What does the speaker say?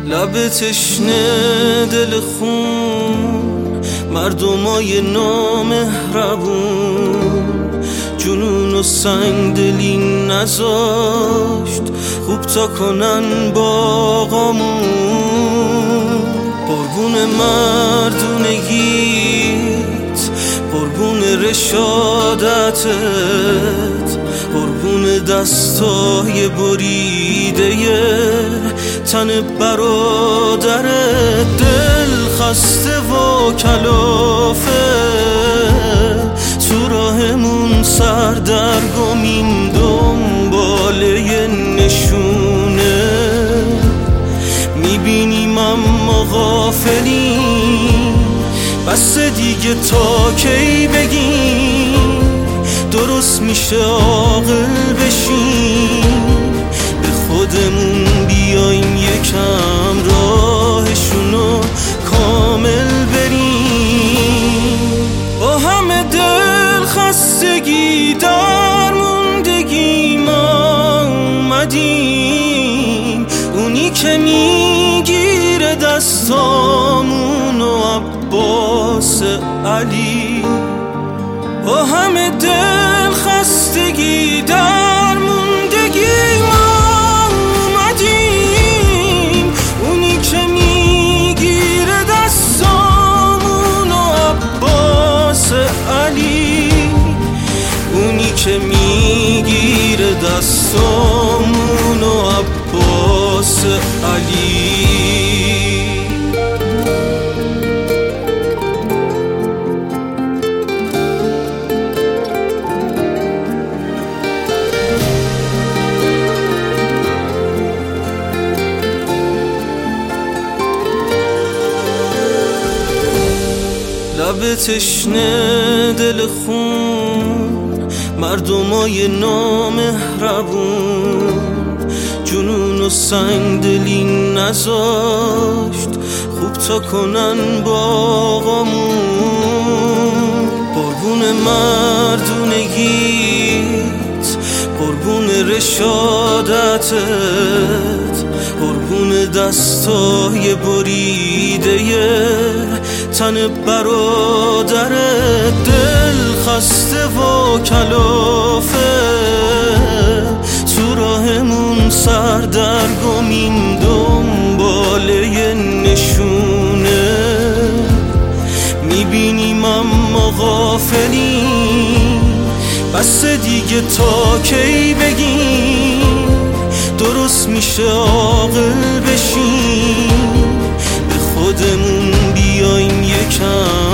لب تشنه دل خون، مردمای نامهربون، جنون و سنگ دلی نذاشت خوب تا کنن باغامون. قربون مردونگیت، قربون رشادتت، قربون دستای بریده تن برادرت. دل خسته و کلافه تو راهمون سردرگمیم، دنباله نشونه میبینیم اما غافلیم. بس دیگه تا کی بگیم درست میشه عاقل بشیم؟ به خودمون بیایم یکم راهشونو کامل بریم. با همه دل خستگی در موندگی ما اومدیم، اونی که میگیره دستامونو عباس علی. با همه دل خستگی در موندگی ما اومدیم، اونی که میگیره دستامونو عباس علی، اونی که میگیره دستامونو عباس علی. لب تشنه دل خون، مردمای نامهربون، جنون و سنگ دلی نذاشت خوب تا کنن باغامون. قربون مردونگیت، قربون رشادتت، قربون دستای بریده تن برادرت. دل خسته و کلافه تو راهمون سردرگمیم، دنباله نشونه میبینیم اما غافلیم. بس دیگه تا کی بگیم درست میشه عاقل بشیم؟ به خودمون بیایم یکم